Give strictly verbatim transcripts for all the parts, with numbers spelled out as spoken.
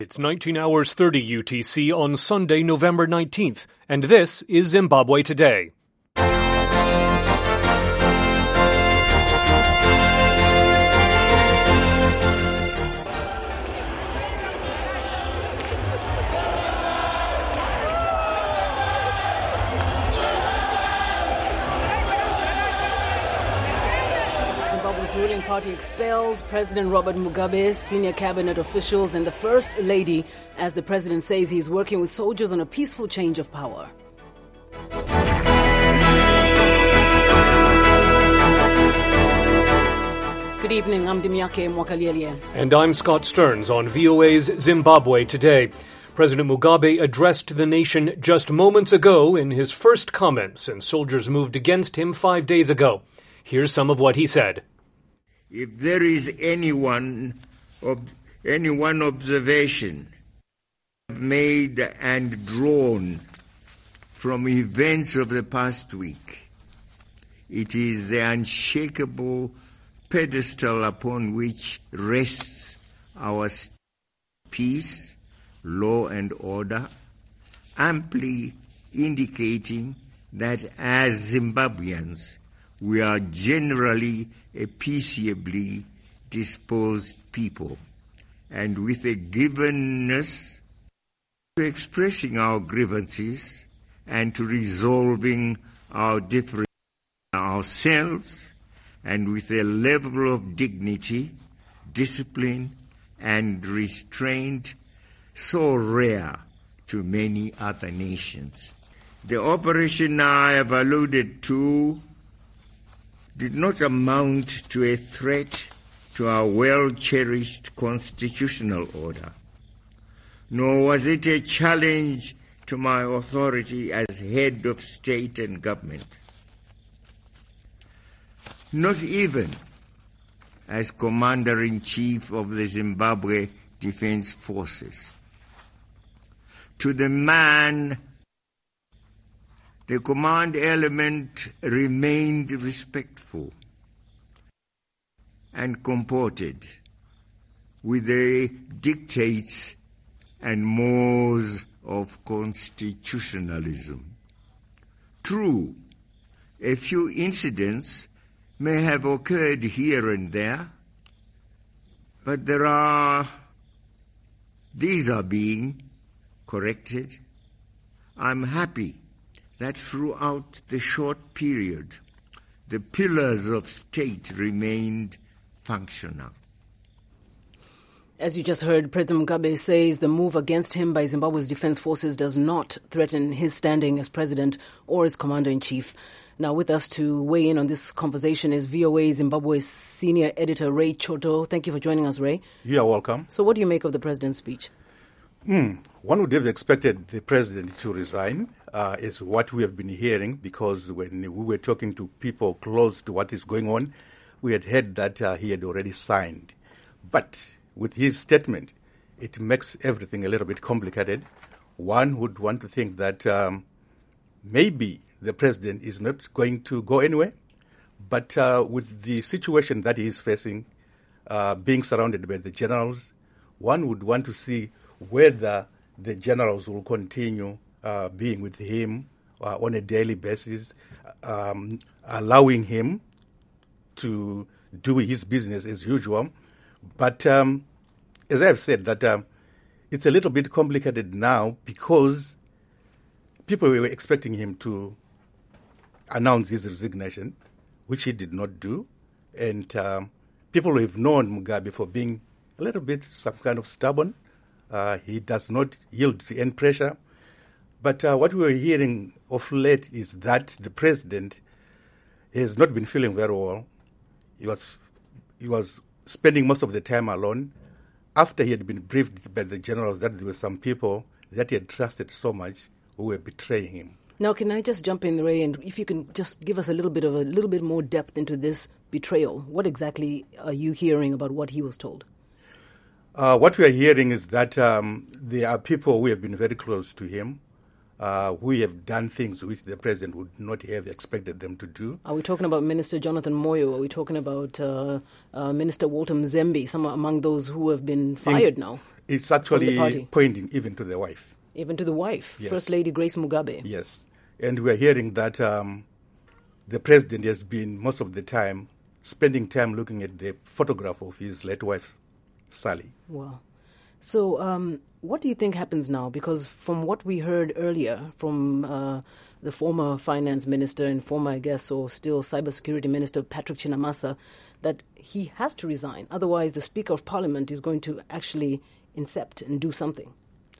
It's nineteen hours thirty U T C on Sunday, November nineteenth, and this is Zimbabwe Today. Zimbabwe's ruling party expels President Robert Mugabe, senior cabinet officials, and the First Lady, as the president says he is working with soldiers on a peaceful change of power. Good evening, I'm Dimyake Mwakaliele. And I'm Scott Stearns on V O A's Zimbabwe Today. President Mugabe addressed the nation just moments ago in his first comments, and soldiers moved against him five days ago. Here's some of what he said. If there is anyone, ob- any one observation made and drawn from events of the past week, it is the unshakable pedestal upon which rests our peace, law and order, amply indicating that as Zimbabweans, we are generally a peaceably disposed people, and with a givenness to expressing our grievances and to resolving our differences ourselves, and with a level of dignity, discipline, and restraint so rare to many other nations. The operation I have alluded to did not amount to a threat to our well-cherished constitutional order, nor was it a challenge to my authority as head of state and government, not even as Commander-in-Chief of the Zimbabwe Defense Forces. To the man, the command element remained respectful and comported with the dictates and mores of constitutionalism. True, a few incidents may have occurred here and there, but there are, these are being corrected. I'm happy that throughout the short period, the pillars of state remained functional. As you just heard, President Mugabe says the move against him by Zimbabwe's defense forces does not threaten his standing as president or as commander-in-chief. Now with us to weigh in on this conversation is V O A Zimbabwe's senior editor, Ray Choto. Thank you for joining us, Ray. You are welcome. So what do you make of the president's speech? Mm, one would have expected the president to resign, uh, is what we have been hearing, because when we were talking to people close to what is going on, we had heard that uh, he had already signed. But with his statement, it makes everything a little bit complicated. One would want to think that um, maybe the president is not going to go anywhere, but uh, with the situation that he is facing, uh, being surrounded by the generals, one would want to see whether the generals will continue uh, being with him uh, on a daily basis, um, allowing him to do his business as usual. But um, as I have said, that um, it's a little bit complicated now because people were expecting him to announce his resignation, which he did not do. And um, people have known Mugabe for being a little bit some kind of stubborn. Uh, he does not yield to any pressure. But uh, what we were hearing of late is that the president has not been feeling very well. He was he was spending most of the time alone after he had been briefed by the generals that there were some people that he had trusted so much who were betraying him. Now, can I just jump in, Ray, and if you can just give us a little bit of a little bit more depth into this betrayal. What exactly are you hearing about what he was told? Uh, what we are hearing is that um, there are people who have been very close to him, uh, we have done things which the president would not have expected them to do. Are we talking about Minister Jonathan Moyo? Are we talking about uh, uh, Minister Walter Mzembe, some among those who have been fired now? It's actually pointing even to the wife. Even to the wife, yes. First Lady Grace Mugabe. Yes. And we're hearing that um, the president has been, most of the time, spending time looking at the photograph of his late wife, Sally. Wow. So um, what do you think happens now? Because from what we heard earlier from uh, the former finance minister and former, I guess, or still cybersecurity minister, Patrick Chinamasa, that he has to resign. Otherwise, the Speaker of Parliament is going to actually incept and do something.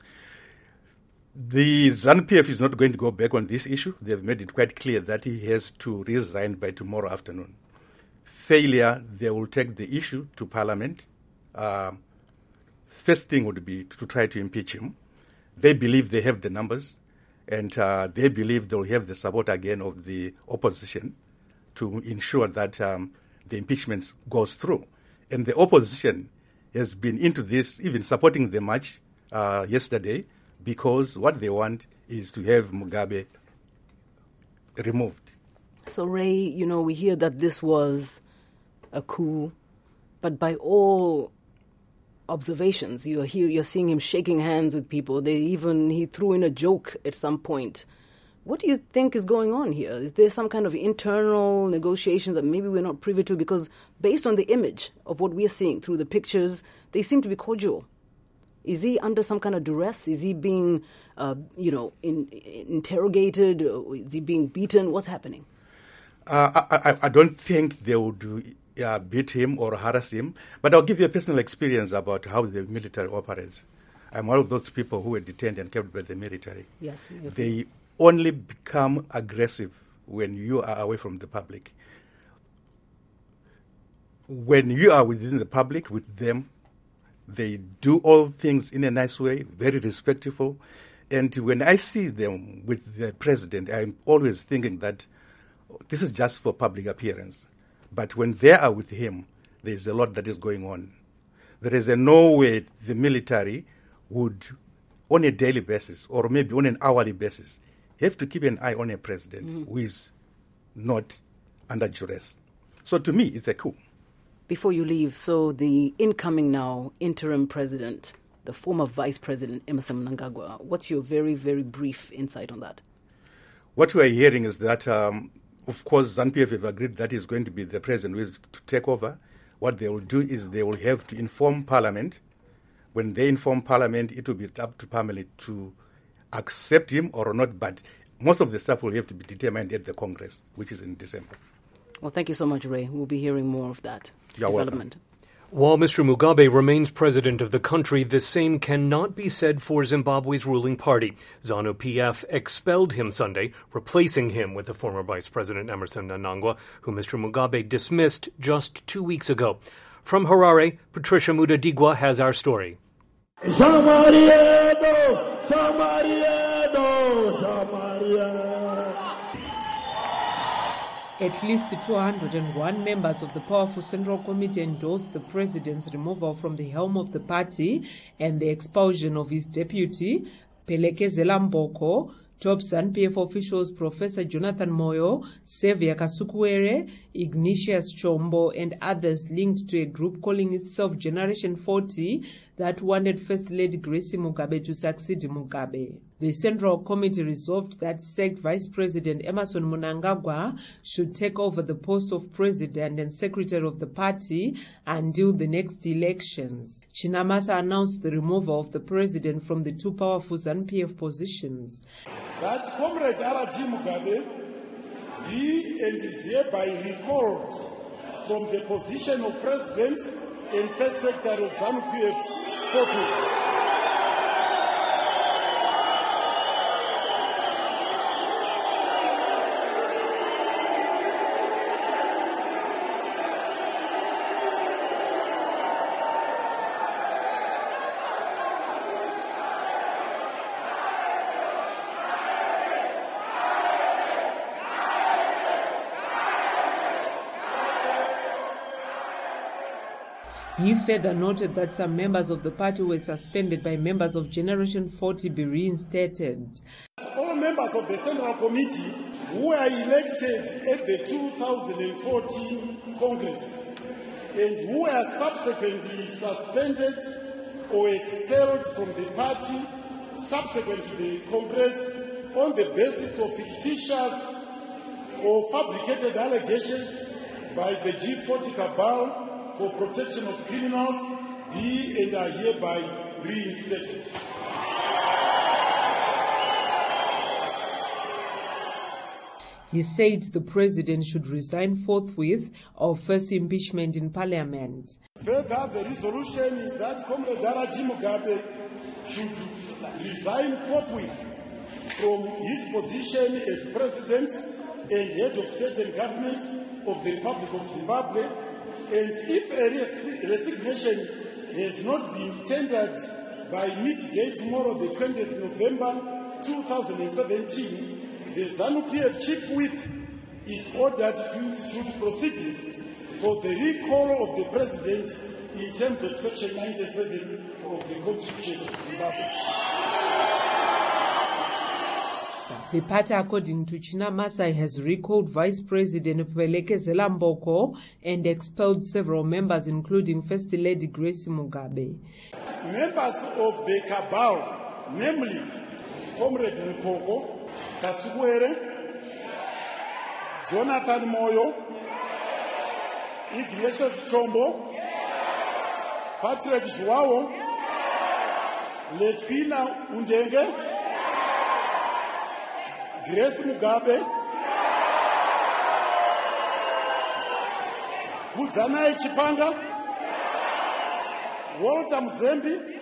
The ZANU P F is not going to go back on this issue. They've made it quite clear that he has to resign by tomorrow afternoon. Failure, they will take the issue to Parliament. Uh, First thing would be to try to impeach him. They believe they have the numbers, and uh, they believe they'll have the support again of the opposition to ensure that um, the impeachment goes through. And the opposition has been into this, even supporting the march uh, yesterday, because what they want is to have Mugabe removed. So, Ray, you know, we hear that this was a coup, but by all observations, you're here, you're seeing him shaking hands with people. They even, he threw in a joke at some point. What do you think is going on here? Is there some kind of internal negotiation that maybe we're not privy to? Because based on the image of what we're seeing through the pictures, they seem to be cordial. Is he under some kind of duress? Is he being, uh, you know, in, interrogated? Is he being beaten? What's happening? Uh, I, I don't think they would uh, beat him or harass him, but I'll give you a personal experience about how the military operates. I'm one of those people who were detained and kept by the military. Yes. They only become aggressive when you are away from the public. When you are within the public with them, they do all things in a nice way, very respectful. And when I see them with the president, I'm always thinking that this is just for public appearance. But when they are with him, there's a lot that is going on. There is a no way the military would, on a daily basis or maybe on an hourly basis, have to keep an eye on a president mm. who is not under duress. So to me, it's a coup. Before you leave, so the incoming now interim president, the former vice president, Emmerson Mnangagwa, what's your very, very brief insight on that? What we are hearing is that, um, of course, ZANU P F have agreed that he's going to be the president who is to take over. What they will do is they will have to inform Parliament. When they inform Parliament, it will be up to Parliament to accept him or not, but most of the stuff will have to be determined at the Congress, which is in December. Well, thank you so much, Ray. We'll be hearing more of that You're development. Welcome. While Mister Mugabe remains president of the country, the same cannot be said for Zimbabwe's ruling party. ZANU P F expelled him Sunday, replacing him with the former vice president Emmerson Mnangagwa, who Mister Mugabe dismissed just two weeks ago. From Harare, Patricia Mudadigwa has our story. At least two hundred one members of the powerful Central Committee endorsed the president's removal from the helm of the party and the expulsion of his deputy, Pelekezela Mboko. Top ZANU P F officials Professor Jonathan Moyo, Xavier Kasukuwere, Ignatius Chombo, and others linked to a group calling itself Generation forty that wanted First Lady Grace Mugabe to succeed Mugabe. The Central Committee resolved that sacked Vice President Emmerson Mnangagwa should take over the post of President and Secretary of the party until the next elections. Chinamasa announced the removal of the President from the two powerful ZANU P F positions. That Comrade R G Mugabe, he and is hereby recalled from the position of President and First Secretary of ZANU P F forty. He further noted that some members of the party were suspended by members of Generation forty be reinstated. All members of the Central Committee who were elected at the two thousand fourteen Congress and who were subsequently suspended or expelled from the party subsequent to the Congress on the basis of fictitious or fabricated allegations by the G forty cabal for protection of criminals be and are hereby reinstated. He said the president should resign forthwith or face impeachment in parliament. Further, the resolution is that Comrade Daraji Mugabe should resign forthwith from his position as president and head of state and government of the Republic of Zimbabwe, and if a resignation has not been tendered by midday tomorrow, the twentieth of November two thousand seventeen, the ZANU-P F Chief Whip is ordered to institute proceedings for the recall of the president in terms of Section ninety-seven of the Constitution of Zimbabwe. The party, according to Chinamasa, has recalled Vice President Phelekezela Mboko and expelled several members, including First Lady Grace Mugabe. Members of the cabal, namely Comrade Nkoko, Kasuwere, Jonathan Moyo, Ignatius Chombo, Patrick Joao, Letwina Undenge, Grace Mugabe, Kudzanai Chipanga, Walter Mzembi,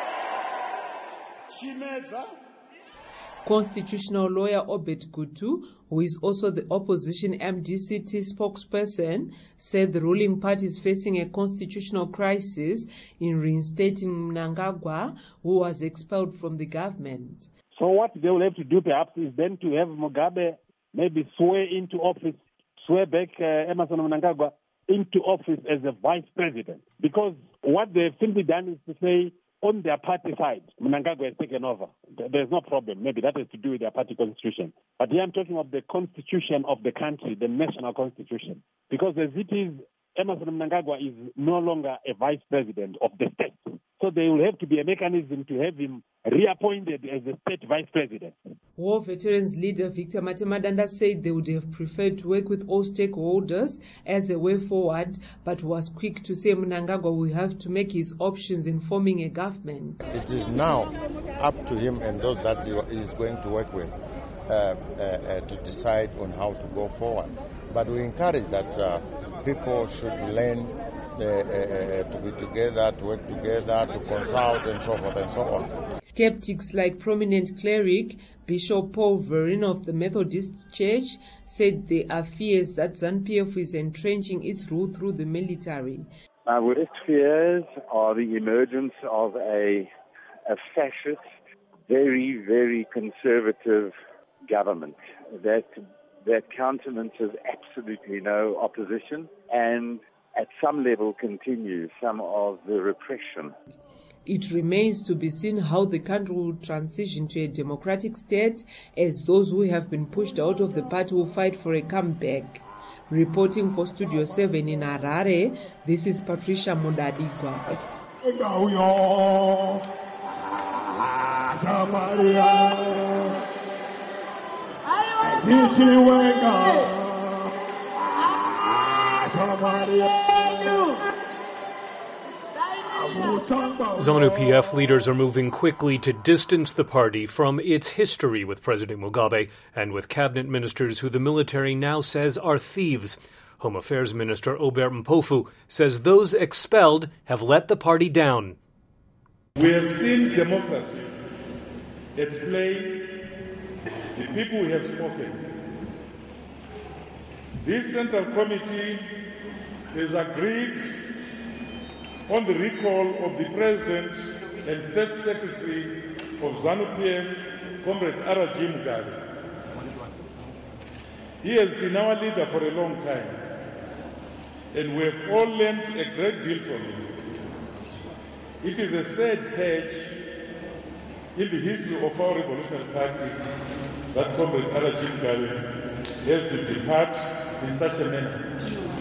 Chimedza. Constitutional lawyer Obed Gutu, who is also the opposition M D C T spokesperson, said the ruling party is facing a constitutional crisis in reinstating Mnangagwa, who was expelled from the government. So what they will have to do perhaps is then to have Mugabe maybe swear into office, swear back uh, Emmerson Mnangagwa into office as a vice president. Because what they've simply done is to say, on their party side, Mnangagwa has taken over. There's no problem. Maybe that has to do with their party constitution. But here I'm talking of the constitution of the country, the national constitution. Because as it is, Emmerson Mnangagwa is no longer a vice president of the state. So there will have to be a mechanism to have him reappointed as the state vice president. War Veterans leader Victor Matemadanda said they would have preferred to work with all stakeholders as a way forward, but was quick to say Mnangagwa will have to make his options in forming a government. It is now up to him and those that he is going to work with uh, uh, uh, to decide on how to go forward. But we encourage that uh, people should learn Uh, uh, uh, to be together, to work together, to consult and so forth and so on. Skeptics like prominent cleric Bishop Paul Vereen of the Methodist Church said there are fears that ZANU-P F is entrenching its rule through the military. My worst fears are the emergence of a, a fascist, very, very conservative government that, that countenances absolutely no opposition and at some level continue some of the repression. It remains to be seen how the country will transition to a democratic state, as those who have been pushed out of the party will fight for a comeback. Reporting for Studio seven in Harare, this is Patricia Mudadigwa. ZANU-P F leaders are moving quickly to distance the party from its history with President Mugabe and with cabinet ministers who the military now says are thieves. Home Affairs Minister Obert Mpofu says those expelled have let the party down. We have seen democracy at play. The people have spoken. This Central Committee has agreed on the recall of the President and Third Secretary of ZANU-P F, Comrade Daraji Mugabe. He has been our leader for a long time, and we have all learned a great deal from him. It is a sad page in the history of our revolutionary party that Comrade Arajim Mugabe has to depart in such a manner.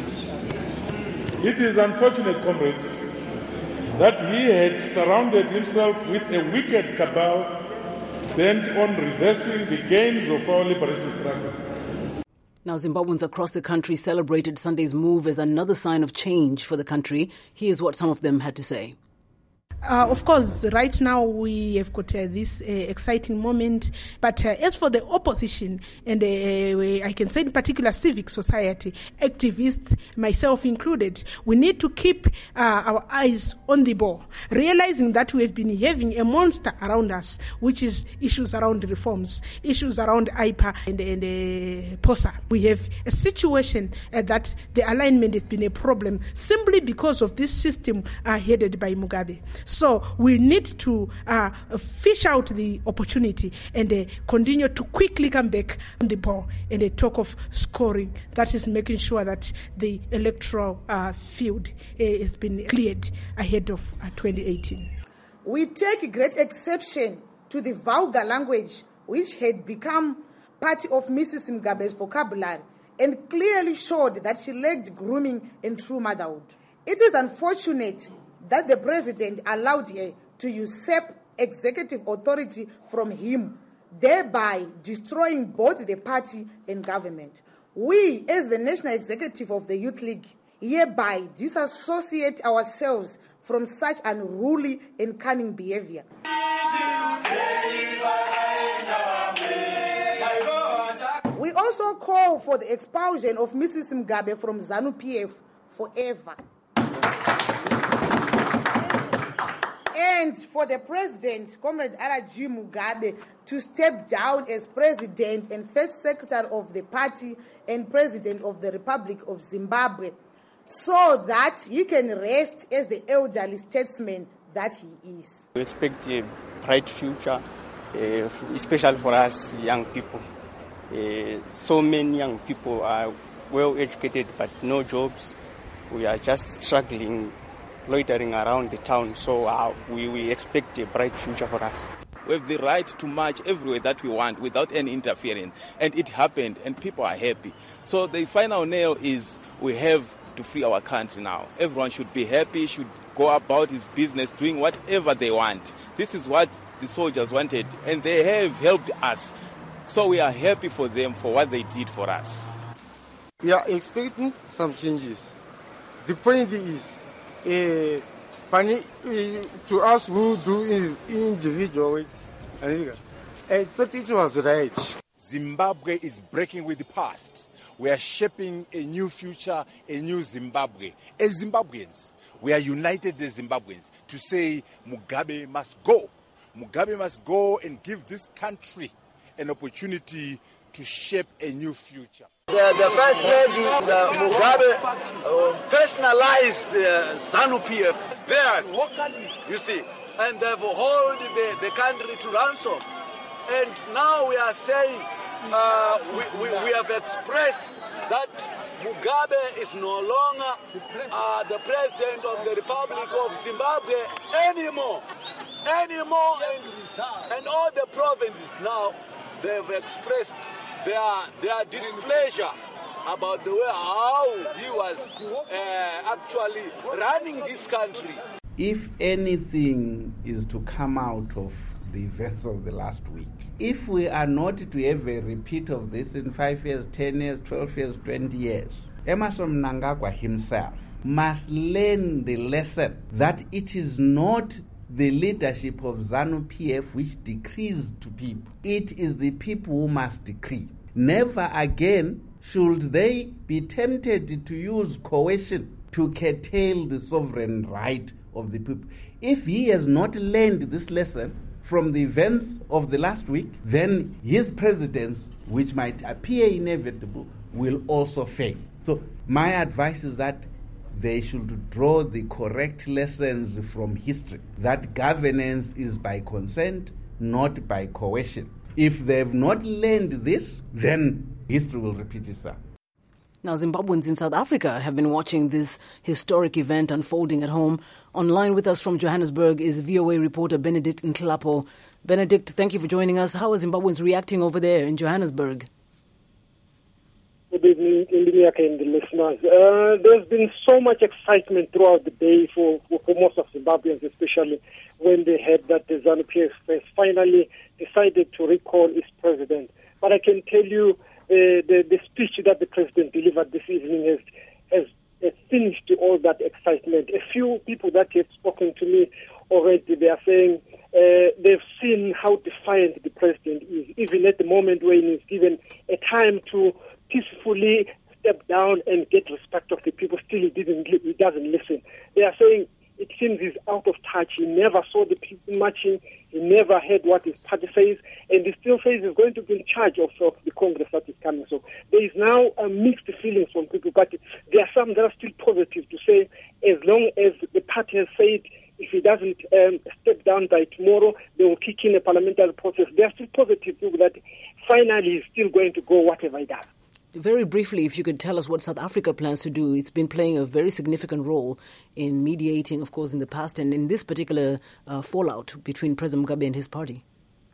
It is unfortunate, comrades, that he had surrounded himself with a wicked cabal bent on reversing the gains of our liberation struggle. Now, Zimbabweans across the country celebrated Sunday's move as another sign of change for the country. Here's what some of them had to say. Uh, of course, right now we have got uh, this uh, exciting moment. But uh, as for the opposition, and uh, I can say in particular civic society, activists, myself included, we need to keep uh, our eyes on the ball, realizing that we have been having a monster around us, which is issues around reforms, issues around I P A and, and uh, POSA. We have a situation uh, that the alignment has been a problem simply because of this system uh, headed by Mugabe. So we need to uh, fish out the opportunity and uh, continue to quickly come back on the ball and uh, talk of scoring. That is making sure that the electoral uh, field uh, has been cleared ahead of uh, twenty eighteen. We take great exception to the vulgar language which had become part of Missus Mugabe's vocabulary and clearly showed that she lacked grooming in true motherhood. It is unfortunate that the president allowed her to usurp executive authority from him, thereby destroying both the party and government. We, as the National Executive of the Youth League, hereby disassociate ourselves from such unruly and cunning behavior. We also call for the expulsion of Missus Mugabe from ZANU-P F forever. And for the president, Comrade Arajim Mugabe, to step down as president and first secretary of the party and president of the Republic of Zimbabwe, so that he can rest as the elderly statesman that he is. We expect a bright future, uh, especially for us young people. Uh, so many young people are well educated but no jobs. We are just struggling, loitering around the town, so uh, we, we expect a bright future for us. We have the right to march everywhere that we want without any interference, and it happened, and people are happy. So the final nail is we have to free our country now. Everyone should be happy, should go about his business, doing whatever they want. This is what the soldiers wanted, and they have helped us. So we are happy for them for what they did for us. We are expecting some changes. The point is, Uh, to us who do individual work, I thought it was right. Zimbabwe is breaking with the past. We are shaping a new future, a new Zimbabwe. As Zimbabweans, we are united as Zimbabweans to say Mugabe must go. Mugabe must go and give this country an opportunity to shape a new future. The, the first lady, uh, Mugabe, uh, personalized uh, ZANU-P F. Theirs, you see, and they've held the, the country to ransom. And now we are saying, uh, we, we, we have expressed that Mugabe is no longer uh, the president of the Republic of Zimbabwe anymore. Anymore. And, and all the provinces now, they've expressed their, their displeasure about the way how he was uh, actually running this country. If anything is to come out of the events of the last week, if we are not to have a repeat of this in five years, ten years, twelve years, twenty years, Emmerson Mnangagwa himself must learn the lesson that it is not the leadership of ZANU-P F which decrees to people. It is the people who must decree. Never again should they be tempted to use coercion to curtail the sovereign right of the people. If he has not learned this lesson from the events of the last week, then his presidents, which might appear inevitable, will also fail. So my advice is that they should draw the correct lessons from history, that governance is by consent, not by coercion. If they have not learned this, then history will repeat itself. Now, Zimbabweans in South Africa have been watching this historic event unfolding at home. Online with us from Johannesburg is V O A reporter Benedict Nklapo. Benedict, thank you for joining us. How are Zimbabweans reacting over there in Johannesburg? Good evening, Indimiaka and the listeners. Uh, there's been so much excitement throughout the day for, for, for most of Zimbabweans, especially when they heard that the ZANU-P F has finally decided to recall its president. But I can tell you, uh, the, the speech that the president delivered this evening has, has, has finished all that excitement. A few people that have spoken to me already, they are saying uh, they've seen how defiant the president is, even at the moment when he's given a time to peacefully step down and get respect of the people. Still, he didn't. He doesn't listen. They are saying it seems he's out of touch. He never saw the people marching. He never heard what his party says, and he still says he's going to be in charge of, of the Congress that is coming. So there is now a mixed feelings from people, but there are some that are still positive to say, as long as the party has said, if he doesn't um, step down by tomorrow, they will kick in a parliamentary process. There are still positive people that finally he's still going to go whatever he does. Very briefly, if you could tell us what South Africa plans to do. It's been playing a very significant role in mediating, of course, in the past and in this particular uh, fallout between President Mugabe and his party.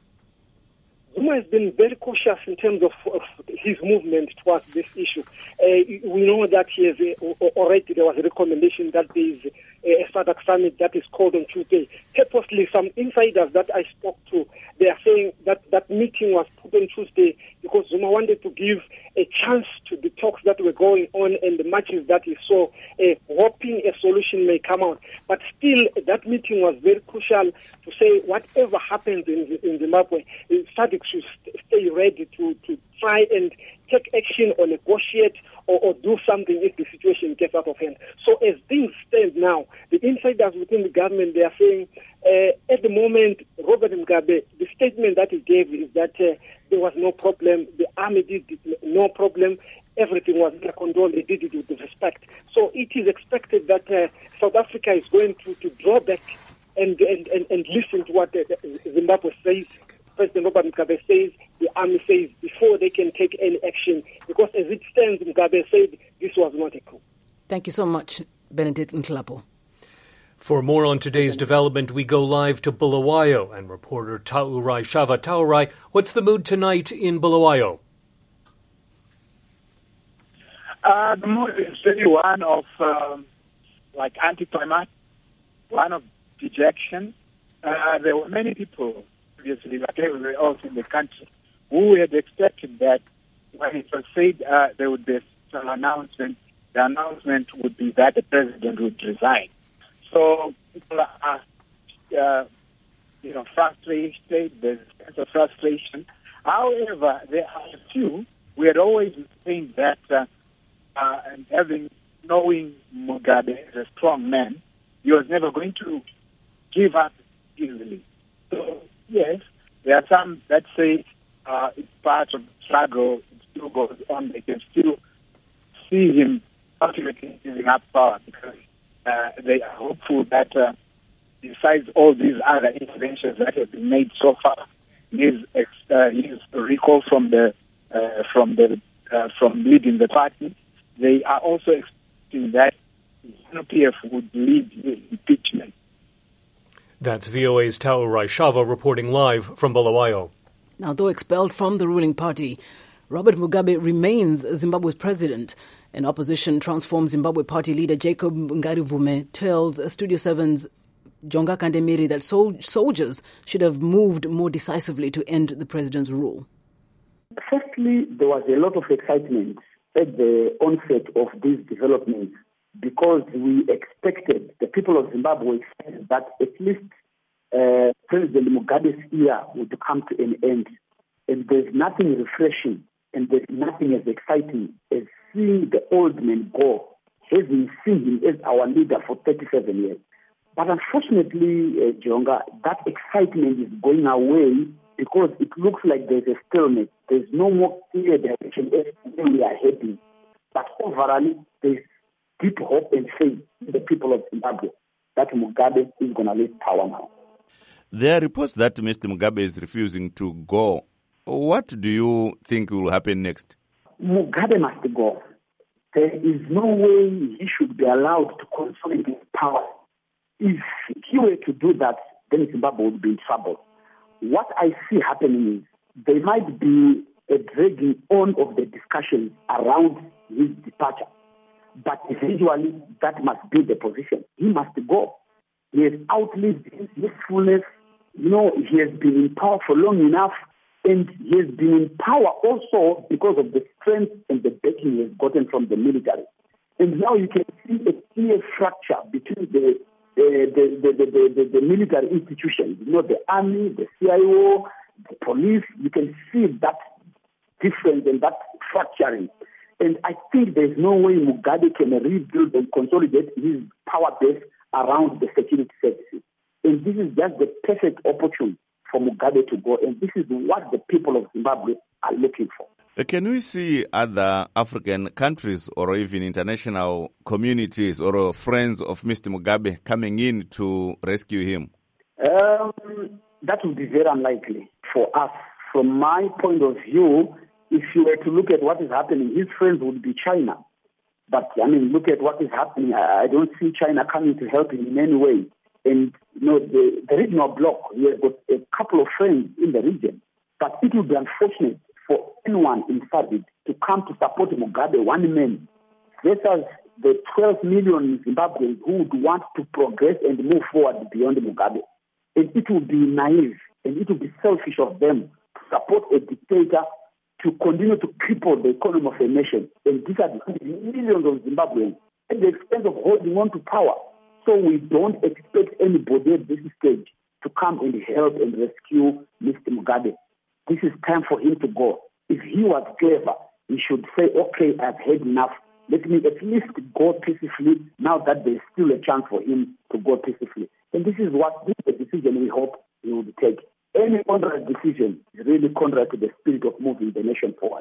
Zuma has been very cautious in terms of, of his movement towards this issue. Uh, we know that he has uh, already, there was a recommendation that there is a SADC summit that is called on Tuesday. Purposely, some insiders that I spoke to, they are saying that that meeting was put on Tuesday because Zuma wanted to give a chance to the talks that were going on and the matches that he saw, uh, hoping a solution may come out. But still, that meeting was very crucial to say whatever happens in, in Zimbabwe, SADC should stay ready to, to try and take action or negotiate or, or do something if the situation gets out of hand. So as things stand now, the insiders within the government, they are saying uh, at the moment, Robert Mugabe, the statement that he gave is that uh, there was no problem, the army did no problem, everything was under control, they did it with respect. So it is expected that uh, South Africa is going to, to draw back and, and, and, and listen to what uh, Zimbabwe says, President Robert Mugabe says, the army says, before they can take any action. Because as it stands, Mugabe said this was not a coup. Thank you so much, Benedict Nklapo. For more on today's development, we go live to Bulawayo and reporter Taurai Shava. Taurai, what's the mood tonight in Bulawayo? Uh, the mood is really one of um, like anticlimax, one of dejection. Uh, there were many people previously, like everywhere else in the country, who had expected that when it was said uh, there would be an announcement, the announcement would be that the president would resign. So people are, uh, you know, frustrated. There's a sense of frustration. However, there are a few. We had always think that, uh, uh, and having knowing Mugabe as a strong man, he was never going to give up easily. So yes, there are some that say uh, it's part of the struggle. It still goes on. They can still see him ultimately giving up power because uh, they are hopeful that uh, besides all these other interventions that have been made so far, his, uh, his recall from the uh, from the uh, from leading the party, they are also expecting that ZANU-P F would lead his impeachment. That's V O A's Taurai Shava reporting live from Bulawayo. Now, though expelled from the ruling party, Robert Mugabe remains Zimbabwe's president. An opposition Transform Zimbabwe party leader Jacob Ngarivume tells Studio seven's Jonga Kandemiri that sol- soldiers should have moved more decisively to end the president's rule. Firstly, there was a lot of excitement at the onset of these developments because we expected, the people of Zimbabwe said that at least uh, President Mugabe's era would come to an end. And there's nothing refreshing and there's nothing as exciting as seeing the old man go, having seen him as our leader for thirty-seven years. But unfortunately, uh, Jonga, that excitement is going away because it looks like there's a stalemate. There's no more clear direction as to where we are heading. But overall, there's deep hope and faith in the people of Zimbabwe that Mugabe is going to leave power now. There are reports that Mister Mugabe is refusing to go. What do you think will happen next? Mugabe must go. there is no way he should be allowed to consolidate power. If he were to do that, then Zimbabwe would be in trouble. What I see happening is there might be a dragging on of the discussions around his departure. But eventually, that must be the position. He must go. He has outlived his usefulness. You know, he has been in power for long enough, and he has been in power also because of the strength and the backing he has gotten from the military. And now you can see a clear fracture between the uh, the, the, the, the, the military institutions. You know, the army, the C I O, the police. You can see that difference and that fracturing. And I think there's no way Mugabe can rebuild and consolidate his power base around the security services. And this is just the perfect opportunity for Mugabe to go. And this is what the people of Zimbabwe are looking for. Can we see other African countries or even international communities or friends of Mister Mugabe coming in to rescue him? Um, that would be very unlikely for us. From my point of view, if you were to look at what is happening, his friends would be China. But, I mean, look at what is happening. I, I don't see China coming to help him in any way. And, you know, the, the regional bloc, he has got a couple of friends in the region. But it would be unfortunate for anyone in SADC to come to support Mugabe, one man, versus the twelve million Zimbabweans who would want to progress and move forward beyond Mugabe. And it would be naive and it would be selfish of them to support a dictator to continue to cripple the economy of a nation. And these are millions of Zimbabweans at the expense of holding on to power. So we don't expect anybody at this stage to come and help and rescue Mister Mugabe. This is time for him to go. If he was clever, he should say, okay, I've had enough. Let me at least go peacefully now that there's still a chance for him to go peacefully. And this is what this is the decision we hope he would take. Any contrary decision is really contrary to the spirit of moving the nation forward.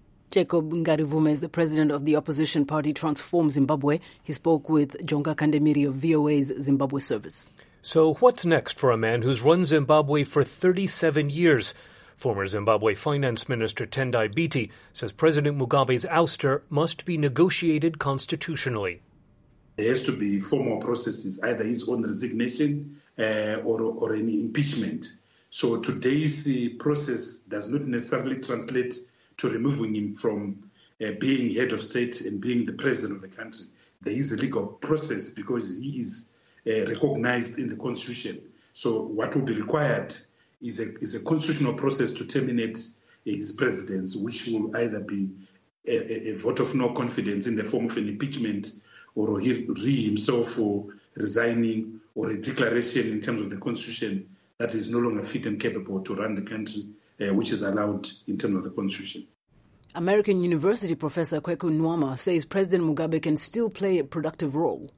Jacob Ngarivume is the president of the opposition party Transform Zimbabwe. He spoke with Jonga Kandemiri of V O A's Zimbabwe service. So what's next for a man who's run Zimbabwe for thirty-seven years? Former Zimbabwe Finance Minister Tendai Biti says President Mugabe's ouster must be negotiated constitutionally. There has to be formal processes, either his own resignation uh, or, or any impeachment. So today's uh, process does not necessarily translate to removing him from uh, being head of state and being the president of the country. There is a legal process because he is uh, recognized in the constitution. So what will be required is a, is a constitutional process to terminate his presidency, which will either be a, a, a vote of no confidence in the form of an impeachment, or he, he himself for resigning, or a declaration in terms of the constitution that is no longer fit and capable to run the country, uh, which is allowed in terms of the constitution. American University professor Kweku Nwama says President Mugabe can still play a productive role.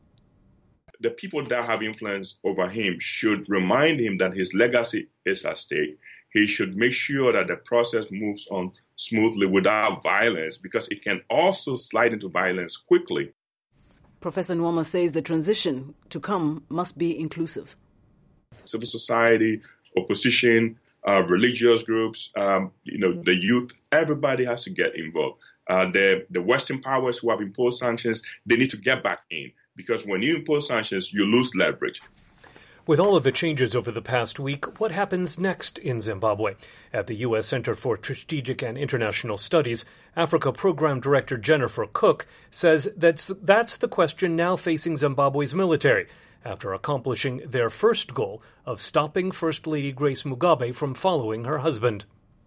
The people that have influence over him should remind him that his legacy is at stake. He should make sure that the process moves on smoothly without violence, because it can also slide into violence quickly. Professor Nwama says the transition to come must be inclusive. Civil society, opposition, uh, religious groups, um, you know, the youth, everybody has to get involved. Uh, the, the Western powers who have imposed sanctions, they need to get back in. Because when you impose sanctions, you lose leverage. With all of the changes over the past week, what happens next in Zimbabwe? At the U S Center for Strategic and International Studies, Africa Program Director Jennifer Cook says that's, that's the question now facing Zimbabwe's military, after accomplishing their first goal of stopping First Lady Grace Mugabe from following her husband.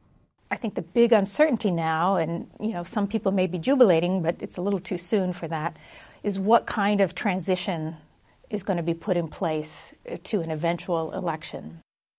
I think the big uncertainty now, and you know, some people may be jubilating, but it's a little too soon for that, is what kind of transition is going to be put in place to an eventual election.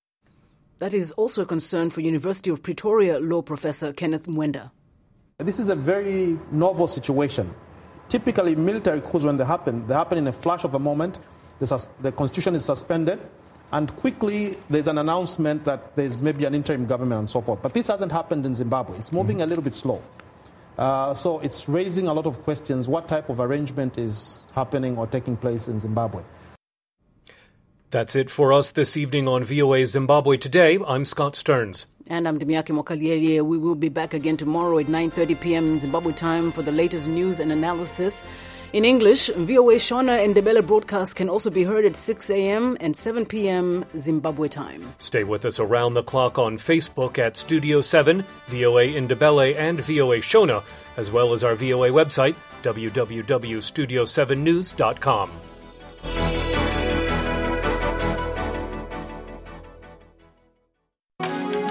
That is also a concern for University of Pretoria law professor Kenneth Mwenda. This is a very novel situation. Typically, military coups, when they happen, they happen in a flash of a moment. The, sus- the constitution is suspended, and quickly there's an announcement that there's maybe an interim government and so forth. But this hasn't happened in Zimbabwe. It's moving mm-hmm. a little bit slow. Uh, so it's raising a lot of questions. What type of arrangement is happening or taking place in Zimbabwe? That's it for us this evening on V O A Zimbabwe Today. I'm Scott Stearns. And I'm Demiaki Mokaliele. We will be back again tomorrow at nine thirty p.m. Zimbabwe time for the latest news and analysis. In English, V O A Shona and Ndebele broadcasts can also be heard at six a.m. and seven p.m. Zimbabwe time. Stay with us around the clock on Facebook at Studio seven, V O A Ndebele and V O A Shona, as well as our V O A website, w w w dot studio seven news dot com.